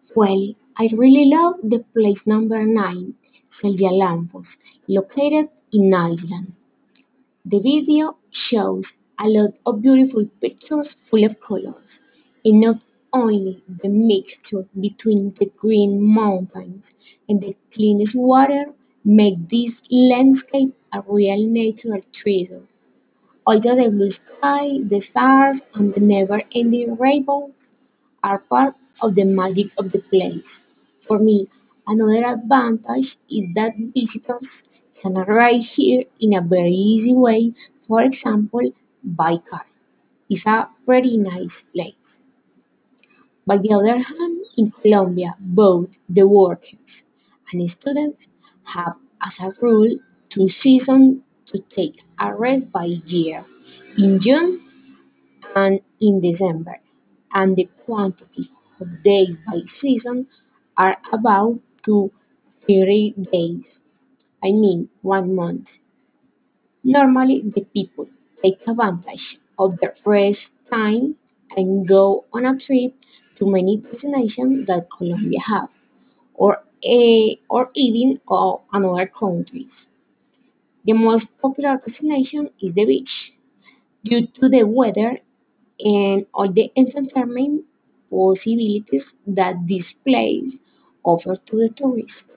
Well, I really love the place number 9, Selja Lampos, located in Iceland. The video shows a lot of beautiful pictures full of colors, and not only the mixture between the green mountains and the cleanest water make this landscape a real natural treasure. Although the blue sky, the stars, and the never-ending rainbows are part of the magic of the place. For me, another advantage is that visitors can arrive here in a very easy way, for example, by car. It's a pretty nice place. By the other hand, in Colombia, both the workers and students have, as a rule, two seasons to take a rest by year, in June and in December, and the quantity of days by season are about to 30 days. I mean, 1 month. Normally, the people take advantage of the rest time and go on a trip to many destinations that Colombia have, or even another countries. The most popular destination is the beach due to the weather and all the entertainment possibilities that this place offers to the tourists.